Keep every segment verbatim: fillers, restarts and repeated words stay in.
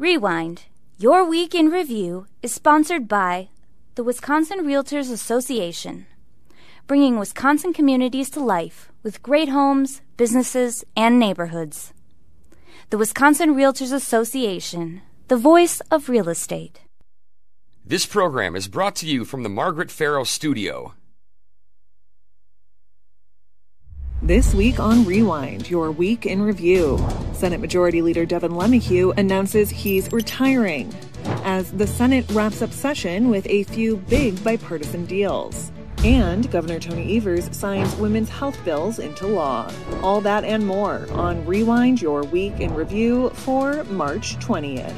Rewind, Your Week in Review, is sponsored by the Wisconsin Realtors Association, bringing Wisconsin communities to life with great homes, businesses, and neighborhoods. The Wisconsin Realtors Association, the voice of real estate. This program is brought to you from the Margaret Farrow Studio. This week on Rewind, Your Week in Review, Senate Majority Leader Devin LeMahieu announces he's retiring as the Senate wraps up session with a few big bipartisan deals. And Governor Tony Evers signs women's health bills into law. All that and more on Rewind, Your Week in Review for March twentieth.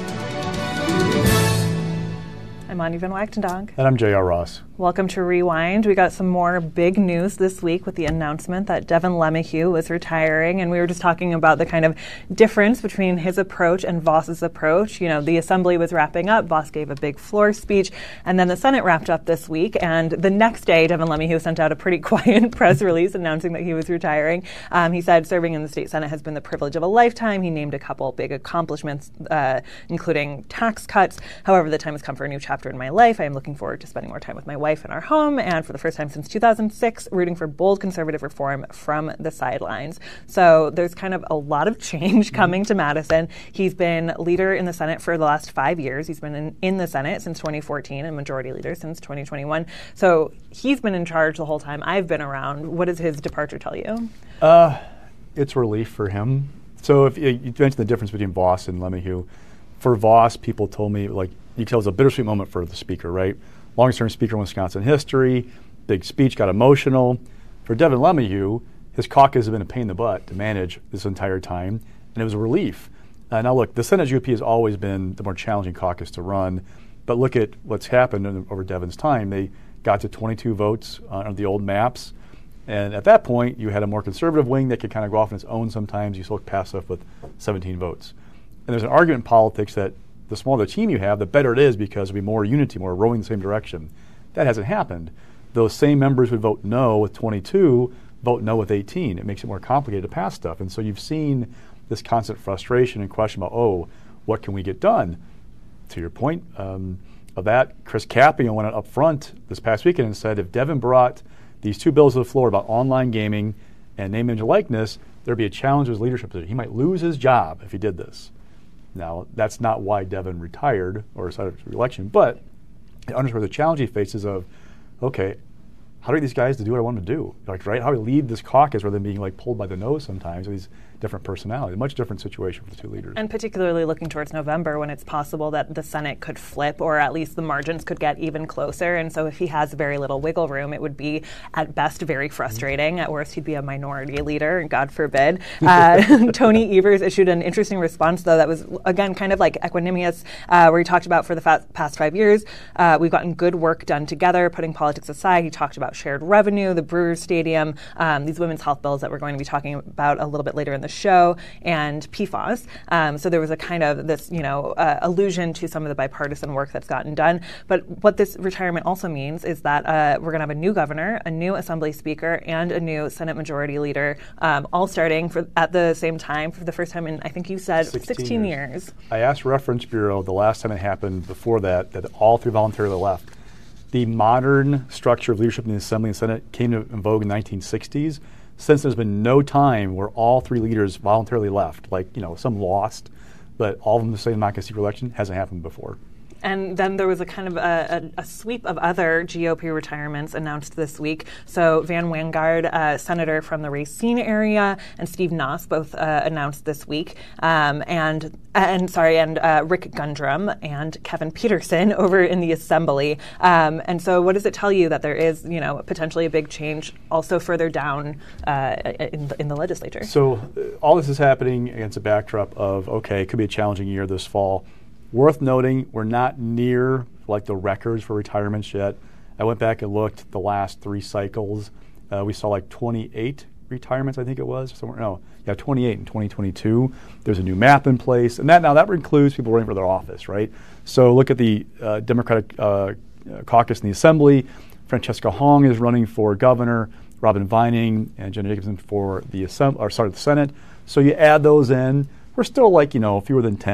I'm Anya Van Wachtendonk. And I'm J R. Ross. Welcome to Rewind. We got some more big news this week with the announcement that Devin LeMahieu was retiring, and we were just talking about the kind of difference between his approach and Voss's approach. You know, the Assembly was wrapping up, Voss gave a big floor speech, and then the Senate wrapped up this week, and the next day Devin LeMahieu sent out a pretty quiet press release announcing that he was retiring. Um, he said serving in the state Senate has been the privilege of a lifetime. He named a couple big accomplishments, uh, including tax cuts. However, the time has come for a new chapter in my life. I am looking forward to spending more time with my wife in our home, and for the first time since two thousand six, rooting for bold conservative reform from the sidelines. So there's kind of a lot of change coming to Madison. He's been leader in the Senate for the last five years. He's been in, in the Senate since twenty fourteen and majority leader since twenty twenty-one. So he's been in charge the whole time I've been around. What does his departure tell you? Uh, it's relief for him. So if you, you mentioned the difference between Voss and LeMahieu. For Voss, people told me, like, you can tell it was a bittersweet moment for the speaker, right? Longest-term speaker in Wisconsin history, big speech, got emotional. For Devin LeMahieu, his caucus has been a pain in the butt to manage this entire time, and it was a relief. Uh, now, look, the Senate G O P has always been the more challenging caucus to run, but look at what's happened in, over Devin's time. They got to twenty-two votes uh, on the old maps, and at that point, you had a more conservative wing that could kind of go off on its own sometimes. You still pass stuff with seventeen votes. And there's an argument in politics that the smaller the team you have, the better it is because there'll be more unity, more rowing in the same direction. That hasn't happened. Those same members would vote no with twenty-two, vote no with eighteen. It makes it more complicated to pass stuff. And so you've seen this constant frustration and question about, oh, what can we get done? To your point um, of that, Chris Capio went up front this past weekend and said if Devin brought these two bills to the floor about online gaming and name, image, and likeness, there'd be a challenge to his leadership position. He might lose his job if he did this. Now, that's not why Devin retired or decided for re-election, but it underscores the challenge he faces of, okay, how do I get these guys to do what I want them to do? Like, right? How do I lead this caucus rather than being like pulled by the nose sometimes with these different personalities? A much different situation for the two leaders. And particularly looking towards November when it's possible that the Senate could flip or at least the margins could get even closer. And so if he has very little wiggle room, it would be at best very frustrating. At worst, he'd be a minority leader, and God forbid. Uh, Tony Evers issued an interesting response, though, that was, again, kind of like equanimous, uh, where he talked about for the fa- past five years, uh, we've gotten good work done together, putting politics aside. He talked about shared revenue, the Brewers Stadium, um, these women's health bills that we're going to be talking about a little bit later in the show, and P FAS. Um, so there was a kind of this, you know, uh, allusion to some of the bipartisan work that's gotten done. But what this retirement also means is that uh, we're going to have a new governor, a new Assembly Speaker, and a new Senate Majority Leader, um, all starting for at the same time for the first time in, I think you said, sixteen, sixteen years. years. I asked Reference Bureau the last time it happened before that, that all three voluntarily left. The modern structure of leadership in the Assembly and Senate came to in vogue in the nineteen sixties. Since there's been no time where all three leaders voluntarily left, like, you know, some lost, but all of them saying not going to seek re-election hasn't happened before. And then there was a kind of a, a, a sweep of other G O P retirements announced this week. So Van Wanggaard, uh, senator from the Racine area, and Steve Noss both uh, announced this week. Um, and and sorry, and uh, Rick Gundrum and Kevin Peterson over in the Assembly. Um, and so, what does it tell you that there is, you know, potentially a big change also further down uh, in the, in the legislature? So uh, all this is happening against a backdrop of, okay, it could be a challenging year this fall. Worth noting, we're not near like the records for retirements yet. I went back and looked the last three cycles. Uh, we saw like twenty-eight retirements, I think it was. Somewhere, no, yeah, twenty-eight in twenty twenty-two. There's a new map in place, and that now that includes people running for their office, right? So look at the uh, Democratic uh, caucus in the Assembly. Francesca Hong is running for governor. Robin Vining and Jenna Jacobson for the Assembly, or sorry, the Senate. So you add those in. We're still like, you know, fewer than ten.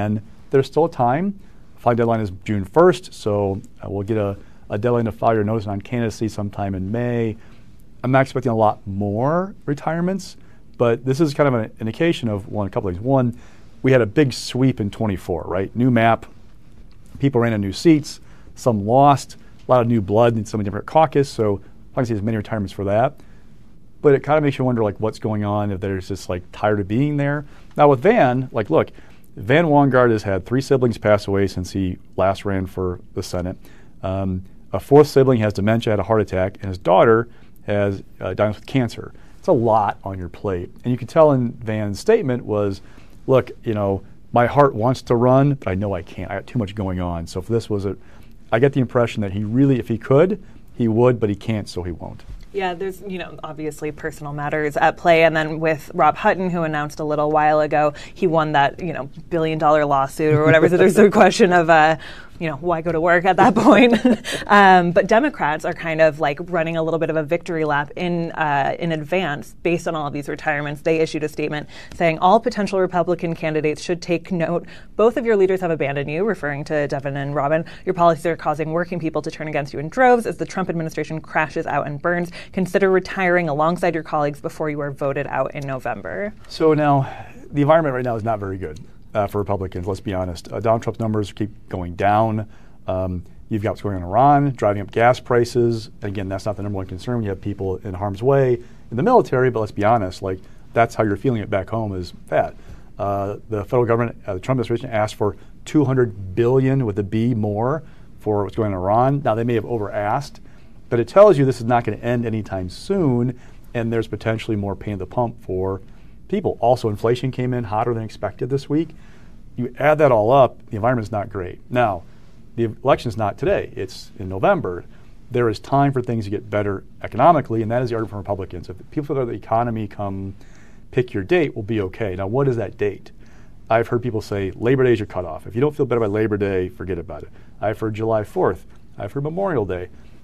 there's still time. Filing deadline is June first, so uh, we'll get a, a deadline to file your notice on candidacy sometime in May. I'm not expecting a lot more retirements, but this is kind of an indication of one, a couple of things. One, we had a big sweep in twenty-four, right? New map, people ran in new seats, some lost, a lot of new blood in some different caucus, so I'm not going to see as many retirements for that. But it kind of makes you wonder, like, what's going on, if there's just, like, tired of being there. Now, with Van, like, look, Van Wongard has had three siblings pass away since he last ran for the Senate. Um, a fourth sibling has dementia, had a heart attack, and his daughter has uh, died with cancer. It's a lot on your plate. And you can tell in Van's statement was, look, you know, my heart wants to run, but I know I can't. I got too much going on. So if this was a, I get the impression that he really, if he could, he would, but he can't, so he won't. Yeah, there's, you know, obviously personal matters at play. And then with Rob Hutton, who announced a little while ago, he won that, you know, billion dollar lawsuit or whatever. So there's a question of, uh, you know, why go to work at that point? um, but Democrats are kind of like running a little bit of a victory lap in uh, in advance based on all of these retirements. They issued a statement saying all potential Republican candidates should take note. Both of your leaders have abandoned you, referring to Devin and Robin. Your policies are causing working people to turn against you in droves as the Trump administration crashes out and burns. Consider retiring alongside your colleagues before you are voted out in November. So now, the environment right now is not very good. Uh, for Republicans, let's be honest. Uh, Donald Trump's numbers keep going down. Um, you've got what's going on in Iran, driving up gas prices. Again, that's not the number one concern. You have people in harm's way in the military, but let's be honest, like that's how you're feeling it back home is that. Uh, the federal government, uh, the Trump administration asked for two hundred billion dollars with a B more for what's going on in Iran. Now, they may have over-asked, but it tells you this is not going to end anytime soon, and there's potentially more pain at the pump for people. Also, inflation came in hotter than expected this week. You add that all up, the environment's not great. Now, the election's not today. It's in November. There is time for things to get better economically, and that is the argument from Republicans. If people feel that the economy come pick your date, will be okay. Now, what is that date? I've heard people say Labor Day is your cutoff. If you don't feel better by Labor Day, forget about it. I've heard July fourth. I've heard Memorial Day.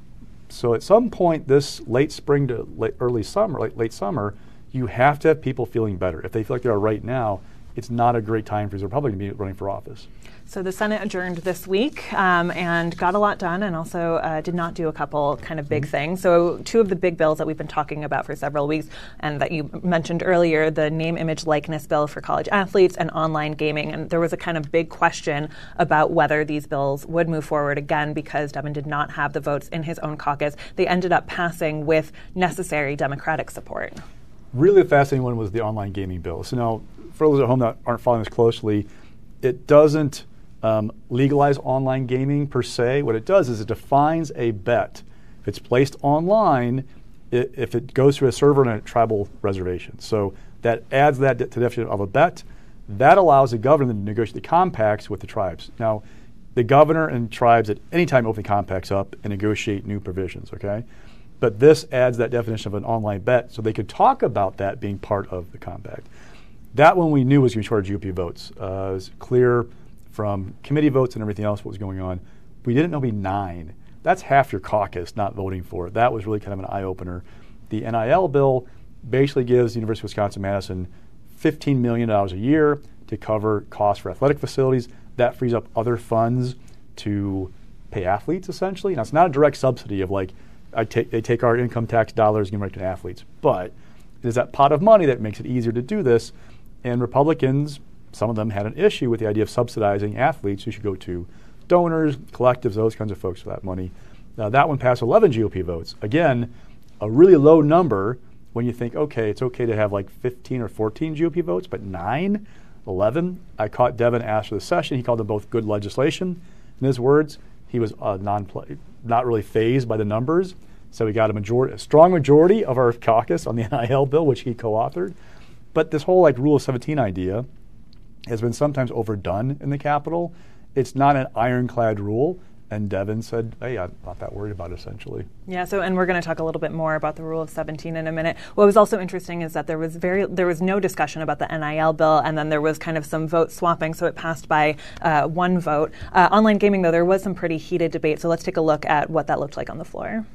So at some point this late spring to late, early summer, late, late summer, you have to have people feeling better. If they feel like they are right now, it's not a great time for the Republican to be running for office. So the Senate adjourned this week um, and got a lot done, and also uh, did not do a couple kind of big mm-hmm. things. So two of the big bills that we've been talking about for several weeks, and that you mentioned earlier, the name, image, likeness bill for college athletes and online gaming. And there was a kind of big question about whether these bills would move forward again because Devin did not have the votes in his own caucus. They ended up passing with necessary Democratic support. Really fascinating one was the online gaming bill. So now, for those at home that aren't following this closely, it doesn't um, legalize online gaming per se. What it does is it defines a bet. If it's placed online, it, if it goes through a server in a tribal reservation. So that adds that to the definition of a bet. That allows the governor to negotiate the compacts with the tribes. Now, the governor and tribes at any time open compacts up and negotiate new provisions, okay? But this adds that definition of an online bet so they could talk about that being part of the compact. That one we knew was going to be short of G O P votes. Uh, it was clear from committee votes and everything else what was going on. We didn't know it'd be nine. That's half your caucus not voting for it. That was really kind of an eye-opener. The N I L bill basically gives the University of Wisconsin-Madison fifteen million dollars a year to cover costs for athletic facilities. That frees up other funds to pay athletes, essentially. Now, it's not a direct subsidy of like, I take, they take our income tax dollars and give them right to athletes. But it is that pot of money that makes it easier to do this. And Republicans, some of them had an issue with the idea of subsidizing athletes who should go to donors, collectives, those kinds of folks for that money. Now, that one passed eleven G O P votes. Again, a really low number when you think, okay, it's okay to have like fifteen or fourteen G O P votes, but nine, eleven. I caught Devin after the session. He called them both good legislation. In his words, he was uh, non not really fazed by the numbers. So we got a majority, a strong majority of our caucus on the N I L bill, which he co-authored. But this whole like Rule of seventeen idea has been sometimes overdone in the Capitol. It's not an ironclad rule. And Devin said, hey, I'm not that worried about it, essentially. Yeah, so, and we're going to talk a little bit more about the Rule of seventeen in a minute. What was also interesting is that there was very, there was no discussion about the N I L bill, and then there was kind of some vote swapping, so it passed by uh, one vote. Uh, online gaming, though, there was some pretty heated debate, so let's take a look at what that looked like on the floor.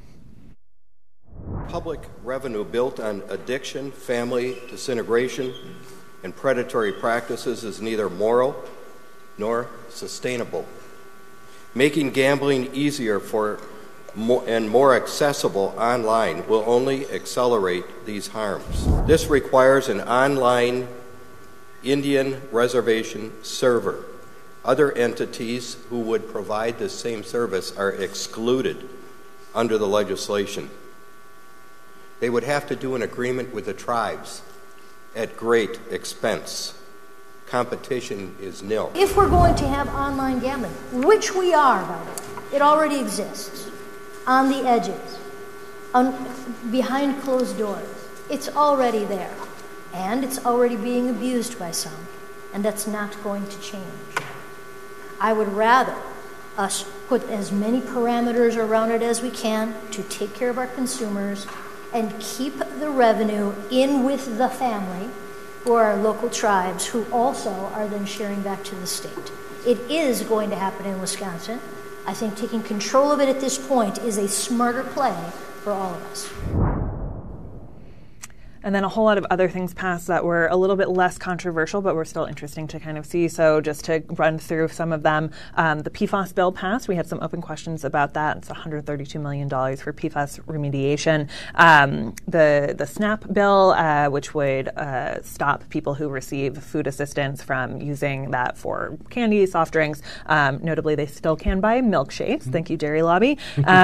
Public revenue built on addiction, family disintegration, and predatory practices is neither moral nor sustainable. Making gambling easier for more and more accessible online will only accelerate these harms. This requires an online Indian reservation server. Other entities who would provide the same service are excluded under the legislation. They would have to do an agreement with the tribes at great expense. Competition is nil. If we're going to have online gambling, which we are, by the way, it already exists, on the edges, on, behind closed doors. It's already there, and it's already being abused by some, and that's not going to change. I would rather us put as many parameters around it as we can to take care of our consumers and keep the revenue in with the family or our local tribes, who also are then sharing back to the state. It is going to happen in Wisconsin. I think taking control of it at this point is a smarter play for all of us. And then a whole lot of other things passed that were a little bit less controversial, but were still interesting to kind of see. So just to run through some of them, um, the P FAS bill passed. We had some open questions about that. It's one hundred thirty-two million dollars for P FAS remediation. Um, the the SNAP bill, uh, which would uh, stop people who receive food assistance from using that for candy, soft drinks. Um, notably, they still can buy milkshakes. Mm-hmm. Thank you, Dairy Lobby.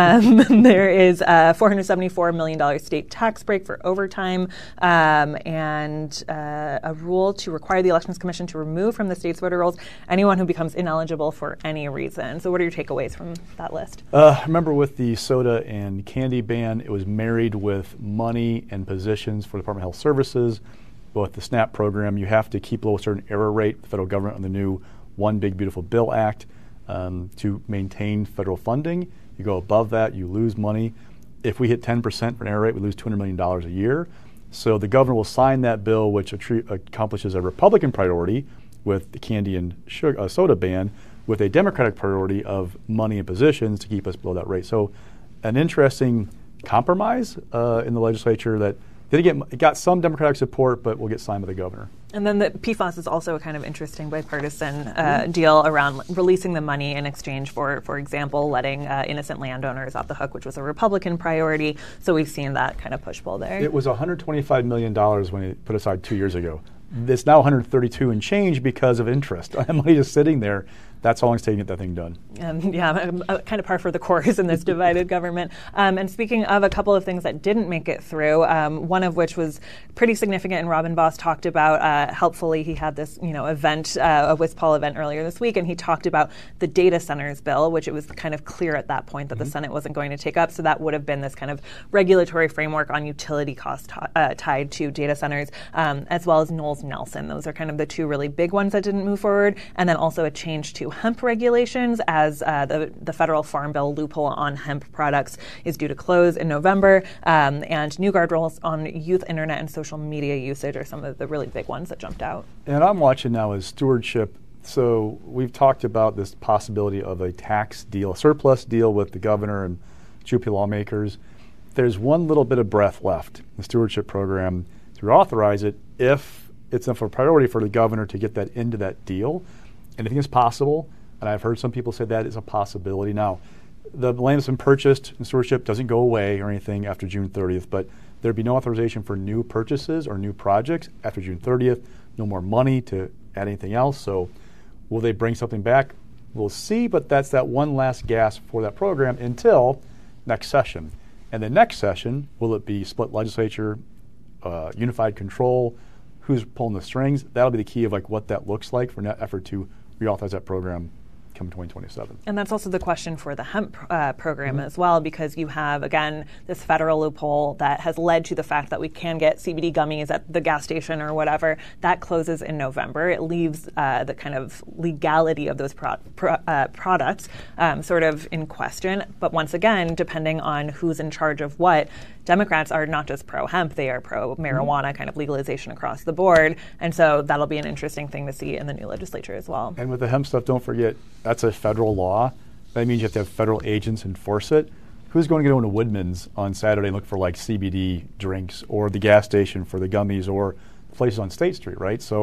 Um, there is a four hundred seventy-four million dollars state tax break for overtime. Um, and uh, a rule to require the Elections Commission to remove from the state's voter rolls anyone who becomes ineligible for any reason. So what are your takeaways from that list? Uh, I remember with the soda and candy ban, it was married with money and positions for the Department of Health Services. But with the SNAP program, you have to keep below a certain error rate, the federal government on the new One Big Beautiful Bill Act, um, to maintain federal funding. You go above that, you lose money. If we hit ten percent for an error rate, we lose two hundred million dollars a year. So the governor will sign that bill, which attri- accomplishes a Republican priority with the candy and sugar, uh, soda ban, with a Democratic priority of money and positions to keep us below that rate. So an interesting compromise uh, in the legislature that didn't get, it got some Democratic support, but will get signed by the governor. And then the P FAS is also a kind of interesting bipartisan uh, mm-hmm. deal around releasing the money in exchange for, for example, letting uh, innocent landowners off the hook, which was a Republican priority. So we've seen that kind of push-pull there. It was one hundred twenty-five million dollars when it put aside two years ago. It's now one hundred thirty-two and change because of interest. That money just sitting there. That's how long it's taking to get that thing done. Um, yeah, uh, kind of par for the course in this divided government. Um, and speaking of a couple of things that didn't make it through, um, one of which was pretty significant, and Robin Voss talked about uh, helpfully. He had this, you know, event, uh, a WisPol event earlier this week, and he talked about the data centers bill, which it was kind of clear at that point that mm-hmm. the Senate wasn't going to take up. So that would have been this kind of regulatory framework on utility costs t- uh, tied to data centers, um, as well as Knowles Nelson. Those are kind of the two really big ones that didn't move forward, and then also a change to hemp regulations, as uh, the, the federal farm bill loophole on hemp products is due to close in November, um, and new guardrails on youth internet and social media usage are some of the really big ones that jumped out. And I'm watching now is stewardship. So we've talked about this possibility of a tax deal, a surplus deal with the governor and G O P lawmakers. There's one little bit of breath left in the stewardship program to reauthorize it if it's a priority for the governor to get that into that deal. Anything is possible. And I've heard some people say that is a possibility. Now, the land that's been purchased in stewardship doesn't go away or anything after June thirtieth, but there'd be no authorization for new purchases or new projects after June thirtieth, no more money to add anything else. So will they bring something back? We'll see, but that's that one last gasp for that program until next session. And the next session, will it be split legislature, uh, unified control, who's pulling the strings? That'll be the key of like what that looks like for an effort to reauthorize that program come twenty twenty-seven. And that's also the question for the hemp uh, program mm-hmm. as well, because you have, again, this federal loophole that has led to the fact that we can get C B D gummies at the gas station or whatever. That closes in November. It leaves uh, the kind of legality of those pro- pro- uh, products um, sort of in question. But once again, depending on who's in charge of what, Democrats are not just pro-hemp, they are pro-marijuana mm-hmm. kind of legalization across the board. And so that'll be an interesting thing to see in the new legislature as well. And with the hemp stuff, don't forget, that's a federal law. That means you have to have federal agents enforce it. Who's going to go into Woodman's on Saturday and look for like C B D drinks, or the gas station for the gummies, or places on State Street, right? So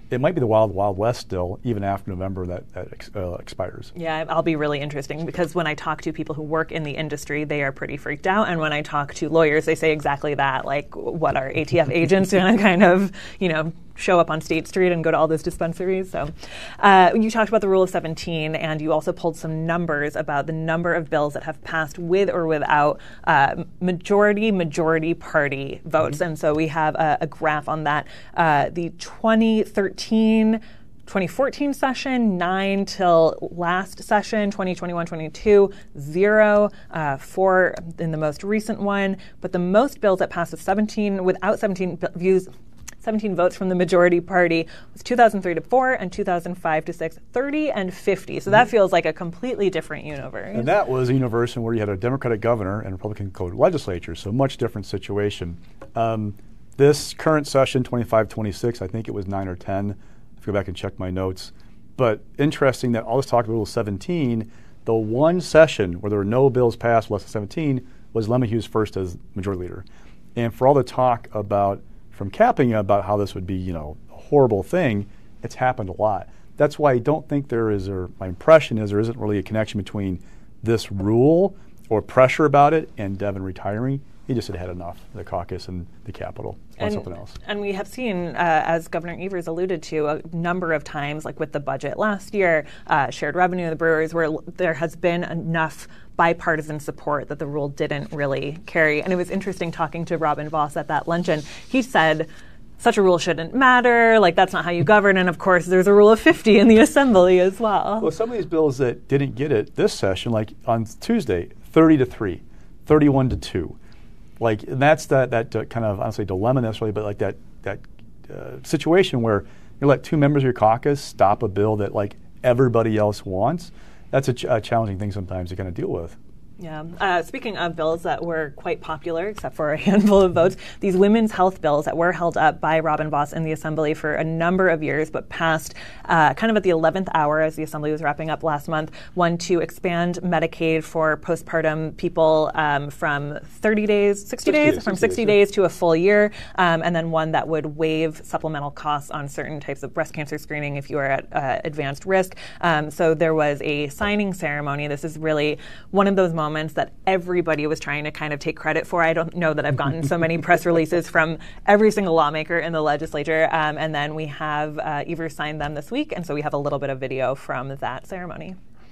it might be the wild, wild west still, even after November that, that ex, uh, expires. Yeah, I'll be really interesting because when I talk to people who work in the industry, they are pretty freaked out. And when I talk to lawyers, they say exactly that, like, what are A T F agents going to kind of, you know, show up on State Street and go to all those dispensaries. So uh, you talked about the Rule of seventeen, and you also pulled some numbers about the number of bills that have passed with or without uh, majority, majority party votes. Mm-hmm. And so we have a, a graph on that. Uh, the twenty thirteen twenty fourteen session, nine till last session, twenty twenty-one twenty-two, zero, uh, four in the most recent one. But the most bills that passed with seventeen, without seventeen views, seventeen votes from the majority party was two thousand three to four and two thousand five to six, thirty and fifty. So that feels like a completely different universe. And that was a universe where you had a Democratic governor and a Republican co-legislature, so much different situation. Um, this current session, twenty-five twenty-six, I think it was nine or ten. I have to go back and check my notes. But interesting that all this talk about Rule seventeen, the one session where there were no bills passed less than seventeen was LeMahieu's first as majority leader. And for all the talk about from capping about how this would be, you know, a horrible thing, it's happened a lot. That's why I don't think there is, or my impression is there isn't really a connection between this rule or pressure about it and Devin retiring. He just had had enough, the caucus and the Capitol, on something else. And we have seen, uh, as Governor Evers alluded to, a number of times, like with the budget last year, uh, shared revenue, the brewers, where l- there has been enough bipartisan support that the rule didn't really carry. And it was interesting talking to Robin Vos at that luncheon. He said, such a rule shouldn't matter, like that's not how you govern, and of course there's a rule of fifty in the Assembly as well. Well, some of these bills that didn't get it this session, like on Tuesday, thirty to three, thirty-one to two. Like, and that's that, that uh, kind of, I don't say dilemma necessarily, but like that, that uh, situation where you let two members of your caucus stop a bill that like everybody else wants. That's a, ch- a challenging thing sometimes to kind of deal with. Yeah. Uh, speaking of bills that were quite popular, except for a handful of votes, these women's health bills that were held up by Robin Vos in the Assembly for a number of years, but passed uh, kind of at the eleventh hour as the Assembly was wrapping up last month. One to expand Medicaid for postpartum people um, from thirty days, sixty days, days from sixty days, days to a full year, um, and then one that would waive supplemental costs on certain types of breast cancer screening if you are at uh, advanced risk. Um, so there was a signing ceremony. This is really one of those moments moments that everybody was trying to kind of take credit for. I don't know that I've gotten so many press releases from every single lawmaker in the legislature. Um, and then we have uh, Evers signed them this week, and so we have a little bit of video from that ceremony.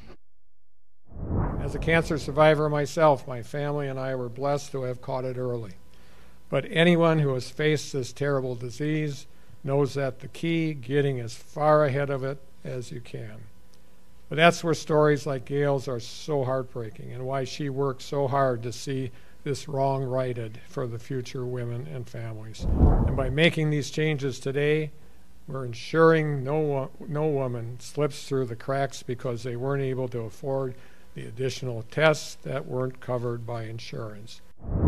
As a cancer survivor myself, my family and I were blessed to have caught it early. But anyone who has faced this terrible disease knows that the key, getting as far ahead of it as you can. But that's where stories like Gail's are so heartbreaking, and why she worked so hard to see this wrong righted for the future women and families. And by making these changes today, we're ensuring no, no woman slips through the cracks because they weren't able to afford the additional tests that weren't covered by insurance.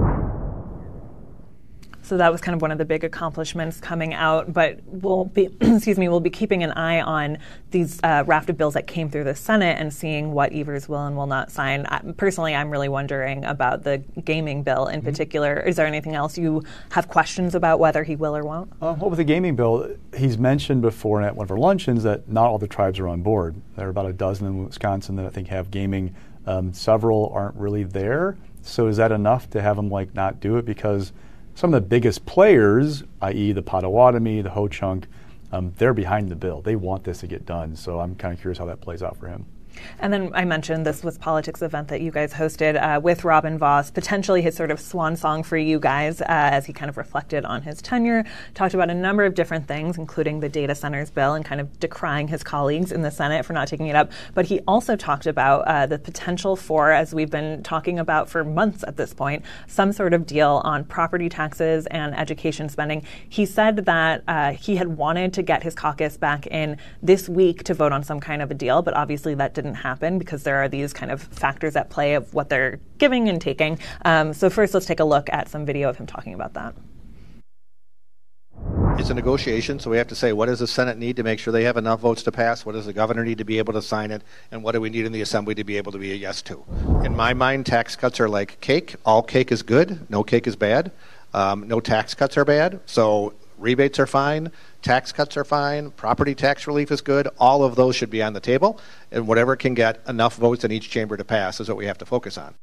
So that was kind of one of the big accomplishments coming out, but we'll be, excuse me, we'll be keeping an eye on these uh, raft of bills that came through the Senate and seeing what Evers will and will not sign. I, personally, I'm really wondering about the gaming bill in mm-hmm. particular. Is there anything else you have questions about whether he will or won't? Uh, well, with the gaming bill, he's mentioned before at one of our luncheons that not all the tribes are on board. There are about a dozen in Wisconsin that I think have gaming. Um, several aren't really there. So is that enough to have them like not do it? Because some of the biggest players, that is the Potawatomi, the Ho-Chunk, um, they're behind the bill. They want this to get done. So I'm kind of curious how that plays out for him. And then I mentioned this was Politics event that you guys hosted uh, with Robin Vos, potentially his sort of swan song for you guys uh, as he kind of reflected on his tenure, talked about a number of different things, including the data centers bill and kind of decrying his colleagues in the Senate for not taking it up. But he also talked about uh, the potential for, as we've been talking about for months at this point, some sort of deal on property taxes and education spending. He said that uh, he had wanted to get his caucus back in this week to vote on some kind of a deal, but obviously that didn't happen because there are these kind of factors at play of what they're giving and taking. Um, so first, let's take a look at some video of him talking about that. It's a negotiation, so we have to say, what does the Senate need to make sure they have enough votes to pass? What does the governor need to be able to sign it? And what do we need in the Assembly to be able to be a yes to? In my mind, tax cuts are like cake. All cake is good. No cake is bad. Um, no tax cuts are bad. So rebates are fine. tax cuts are fine, property tax relief is good, all of those should be on the table, and whatever can get enough votes in each chamber to pass is what we have to focus on.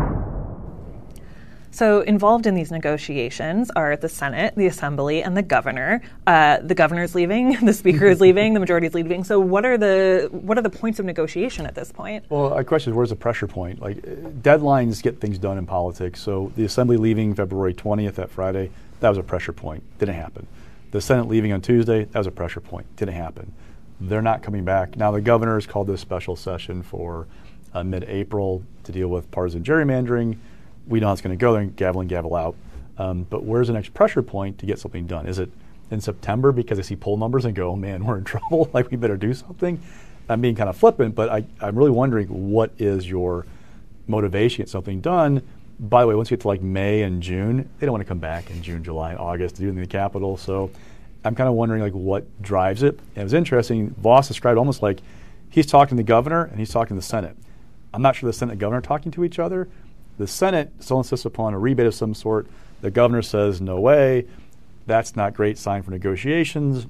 So involved in these negotiations are the Senate, the Assembly, and the governor. Uh, the governor's leaving, the speaker is leaving, the majority is leaving. So what are the what are the points of negotiation at this point? Well, my question is, where's the pressure point? Like, deadlines get things done in politics. So the Assembly leaving February twentieth, that Friday, that was a pressure point. Didn't happen. The Senate leaving on Tuesday, that was a pressure point. Didn't happen. They're not coming back. Now the governor has called this special session for uh, mid-April to deal with partisan gerrymandering. We know how it's going to go there and gavel and gavel out. Um, but where's the next pressure point to get something done? Is it in September because I see poll numbers and go, man, we're in trouble, like we better do something? I'm being kind of flippant, but I, I'm really wondering what is your motivation to get something done. By the way, once you get to like May and June, they don't want to come back in June, July, and August to do it in the Capitol. So I'm kind of wondering like what drives it. And it was interesting, Vos described almost like he's talking to the governor and he's talking to the Senate. I'm not sure the Senate and governor are talking to each other. The Senate still insists upon a rebate of some sort. The governor says, no way. That's not a great sign for negotiations.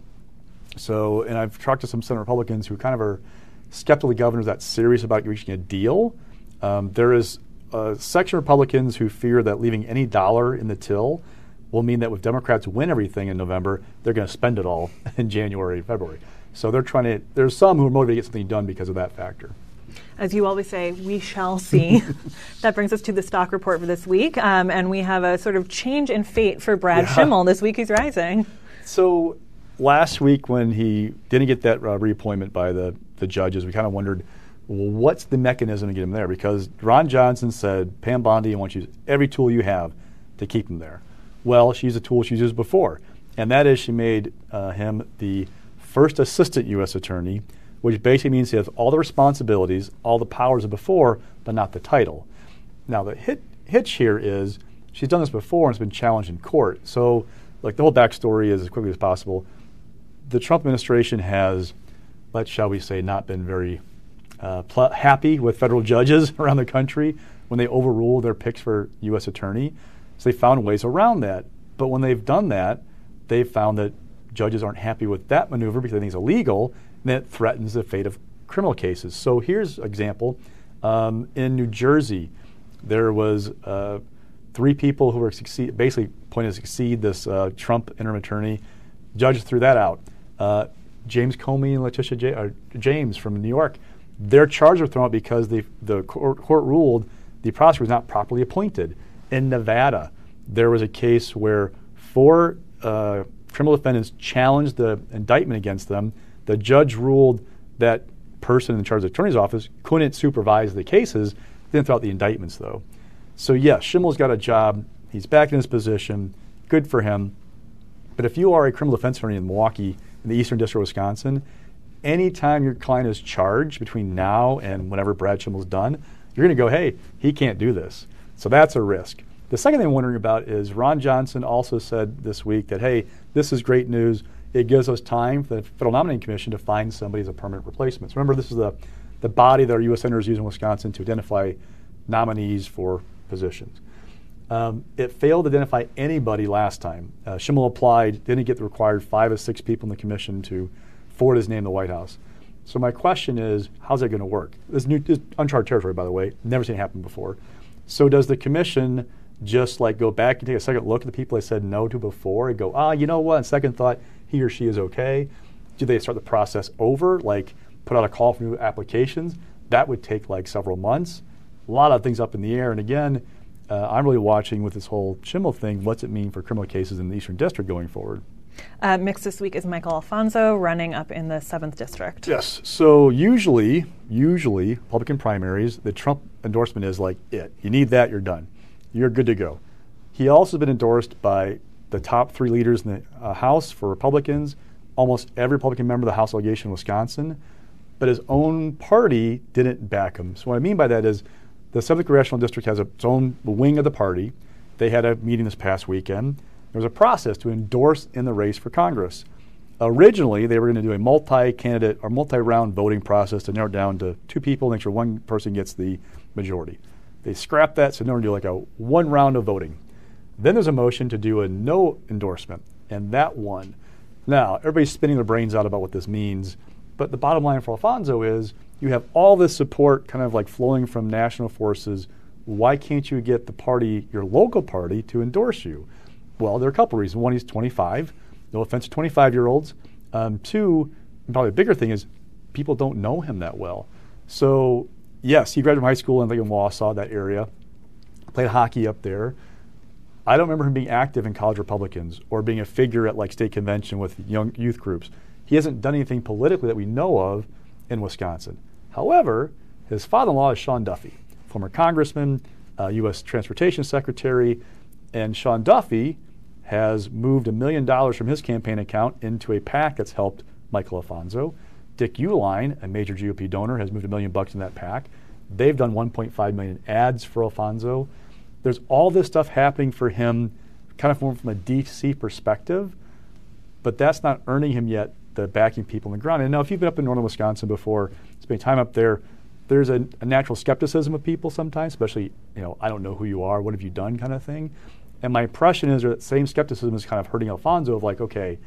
So, and I've talked to some Senate Republicans who kind of are skeptical the governor's that serious about reaching a deal. Um, there is a section of Republicans who fear that leaving any dollar in the till will mean that if Democrats win everything in November, they're going to spend it all in January and February. So they're trying to, there's some who are motivated to get something done because of that factor. As you always say, we shall see. That brings us to the stock report for this week. Um, and we have a sort of change in fate for Brad yeah. Schimel. This week he's rising. So last week when he didn't get that uh, reappointment by the, the judges, we kind of wondered, well, what's the mechanism to get him there? Because Ron Johnson said, Pam Bondi, I want you to use every tool you have to keep him there. Well, she used a tool she's used before. And that is she made uh, him the first assistant U S attorney, which basically means he has all the responsibilities, all the powers of before, but not the title. Now, the hit, hitch here is she's done this before and it's been challenged in court. So, like, the whole backstory is as quickly as possible. The Trump administration has, let's shall we say, not been very uh, pl- happy with federal judges around the country when they overrule their picks for U S attorney. So they found ways around that. But when they've done that, they've found that judges aren't happy with that maneuver because they think it's illegal, and that threatens the fate of criminal cases. So here's an example. Um, in New Jersey, there was uh, three people who were succeed, basically pointed to succeed this uh, Trump interim attorney. Judges threw that out. Uh, James Comey and Letitia J- uh, James from New York, their charges were thrown out because the, the court, court ruled the prosecutor was not properly appointed. In Nevada, there was a case where four uh, criminal defendants challenged the indictment against them. The judge ruled that person in charge of the attorney's office couldn't supervise the cases, didn't throw out the indictments, though. So, yes, Schimel's got a job. He's back in his position. Good for him. But if you are a criminal defense attorney in Milwaukee, in the Eastern District of Wisconsin, anytime your client is charged between now and whenever Brad Schimel's done, you're going to go, hey, he can't do this. So that's a risk. The second thing I'm wondering about is Ron Johnson also said this week that, hey, this is great news. It gives us time for the Federal Nominating Commission to find somebody as a permanent replacement. So remember, this is the, the body that our U S senators use in Wisconsin to identify nominees for positions. Um, it failed to identify anybody last time. Uh, Schimel applied, didn't get the required five or six people in the commission to forward his name to the White House. So my question is, how's that going to work? This new this uncharted territory, by the way. Never seen it happen before. So does the commission just like go back and take a second look at the people they said no to before and go, ah, you know what, on second thought, he or she is okay? Do they start the process over, like put out a call for new applications? That would take like several months. A lot of things up in the air. And again, uh, I'm really watching with this whole Schimel thing, what's it mean for criminal cases in the Eastern District going forward? Uh, mixed this week is Michael Alfonso running up in the seventh District. Yes. So usually, usually, Republican primaries, the Trump endorsement is like it. You need that, you're done. You're good to go. He also has been endorsed by the top three leaders in the uh, House for Republicans, almost every Republican member of the House delegation in Wisconsin, but his own party didn't back him. So what I mean by that is the seventh Congressional District has its own wing of the party. They had a meeting this past weekend. There was a process to endorse in the race for Congress. Originally, they were going to do a multi-candidate or multi-round voting process to narrow it down to two people, make sure one person gets the majority. They scrapped that, so now we're going to do like a one round of voting. Then there's a motion to do a no endorsement, and that won. Now, everybody's spinning their brains out about what this means, but the bottom line for Alfonso is you have all this support kind of like flowing from national forces. Why can't you get the party, your local party, to endorse you? Well, there are a couple reasons. One, he's twenty-five. No offense to twenty-five-year-olds. Um, two, and probably a bigger thing is people don't know him that well. So, yes, he graduated from high school in, like, in Wausau, that area. Played hockey up there. I don't remember him being active in college Republicans or being a figure at like state convention with young youth groups. He hasn't done anything politically that we know of in Wisconsin. However, his father-in-law is Sean Duffy, former congressman, uh, U S Transportation Secretary, and Sean Duffy has moved a million dollars from his campaign account into a PAC that's helped Michael Alfonso. Dick Uihlein, a major G O P donor, has moved a million bucks in that PAC. They've done one point five million ads for Alfonso. There's all this stuff happening for him kind of from, from a D C perspective, but that's not earning him yet the backing people on the ground. And now if you've been up in northern Wisconsin before, spending time up there, there's a, a natural skepticism of people sometimes, especially, you know, I don't know who you are, what have you done kind of thing. And my impression is that same skepticism is kind of hurting Alfonso of like, okay,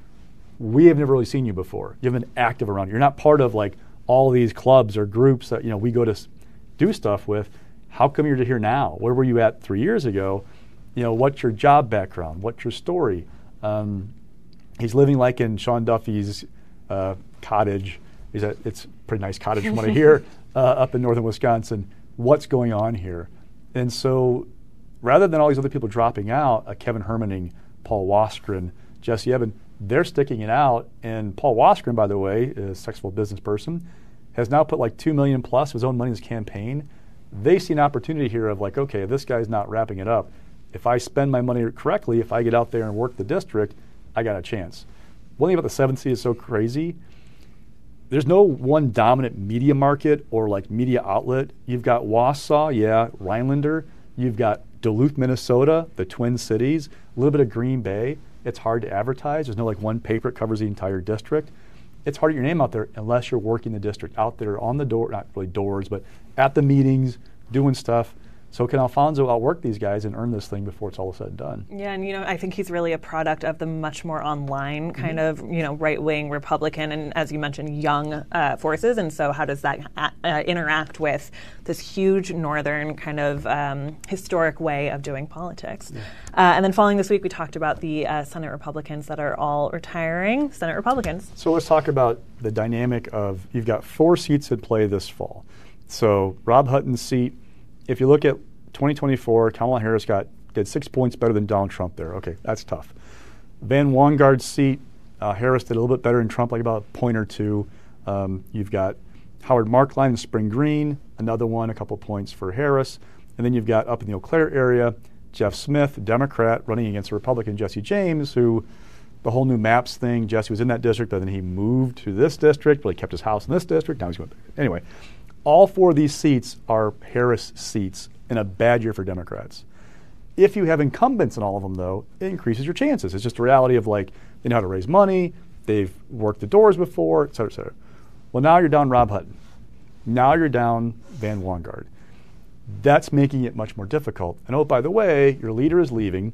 we have never really seen you before. You haven't been active around. You're not part of like all these clubs or groups that, you know, we go to s- do stuff with. How come you're here now? Where were you at three years ago? You know, what's your job background? What's your story? Um, he's living like in Sean Duffy's uh, cottage. He's at, it's a pretty nice cottage from what I hear uh, up in northern Wisconsin. What's going on here? And so rather than all these other people dropping out, uh, Kevin Hermaning, Paul Waskren, Jesse Evan, they're sticking it out. And Paul Waskren, by the way, is a successful business person, has now put like two million plus of his own money in his campaign. They see an opportunity here of like, okay, this guy's not wrapping it up. If I spend my money correctly, if I get out there and work the district, I got a chance. One thing about the seventh seat is so crazy. There's no one dominant media market or like media outlet. You've got Wausau, yeah, Rhinelander. You've got Duluth, Minnesota, the Twin Cities, a little bit of Green Bay. It's hard to advertise. There's no like one paper that covers the entire district. It's hard to get your name out there unless you're working the district out there on the door, not really doors, but at the meetings, doing stuff. So can Alfonso outwork these guys and earn this thing before it's all said and done? Yeah, and you know, I think he's really a product of the much more online kind mm-hmm. of, you know, right-wing Republican and, as you mentioned, young uh, forces. And so how does that uh, interact with this huge northern kind of um, historic way of doing politics? Yeah. Uh, and then following this week, we talked about the uh, Senate Republicans that are all retiring, Senate Republicans. So let's talk about the dynamic of, you've got four seats at play this fall. So Rob Hutton's seat, if you look at twenty twenty-four, Kamala Harris got did six points better than Donald Trump there. Okay, that's tough. Van Wongard's seat, uh, Harris did a little bit better than Trump, like about a point or two. Um, you've got Howard Markline and Spring Green, another one, a couple points for Harris. And then you've got up in the Eau Claire area, Jeff Smith, Democrat, running against a Republican, Jesse James, who the whole new maps thing, Jesse was in that district, but then he moved to this district, but he kept his house in this district. Now he's going back. Anyway, all four of these seats are Harris seats in a bad year for Democrats. If you have incumbents in all of them, though, it increases your chances. It's just a reality of like, they know how to raise money, they've worked the doors before, et cetera, et cetera. Well, now you're down Rob Hutton. Now you're down Van Wongard. That's making it much more difficult. And oh, by the way, your leader is leaving,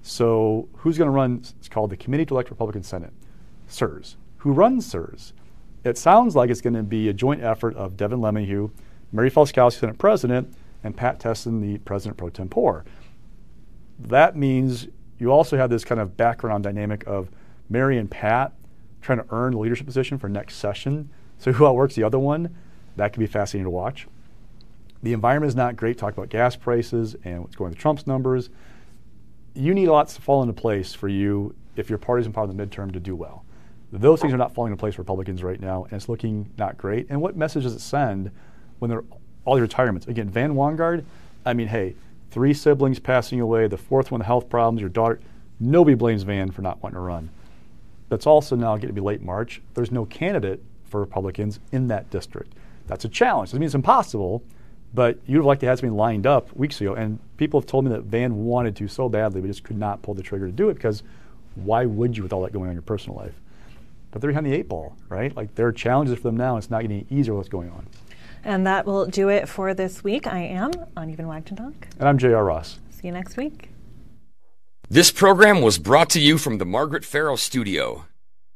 so who's going to run? It's called the Committee to Elect Republican Senate, C E R S. Who runs C E R S? It sounds like it's going to be a joint effort of Devin LeMahieu, Mary Felskowski, Senate President, and Pat Tessin, the President pro tempore. That means you also have this kind of background dynamic of Mary and Pat trying to earn the leadership position for next session. So who outworks the other one? That could be fascinating to watch. The environment is not great. Talk about gas prices and what's going on with Trump's numbers. You need lots to fall into place for you if your party's in part of the midterm to do well. Those things are not falling into place for Republicans right now, and it's looking not great. And what message does it send when they're all the retirements? Again, Van Wongard, I mean, hey, three siblings passing away, the fourth one, the health problems, your daughter. Nobody blames Van for not wanting to run. That's also now getting to be late March. There's no candidate for Republicans in that district. That's a challenge. Doesn't mean it's impossible, but you'd have liked to have something lined up weeks ago. And people have told me that Van wanted to so badly, but just could not pull the trigger to do it because why would you with all that going on in your personal life? But they're behind the eight ball, right? Like there are challenges for them now, and it's not getting easier what's going on. And that will do it for this week. I am Uneven Wagton. And I'm J R. Ross. See you next week. This program was brought to you from the Margaret Farrow Studio.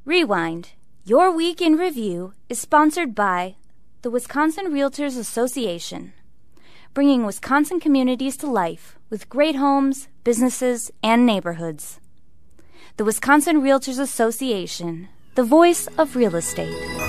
Rewind. Your Week in Review is sponsored by the Wisconsin Realtors Association, bringing Wisconsin communities to life with great homes, businesses, and neighborhoods. The Wisconsin Realtors Association, the voice of real estate.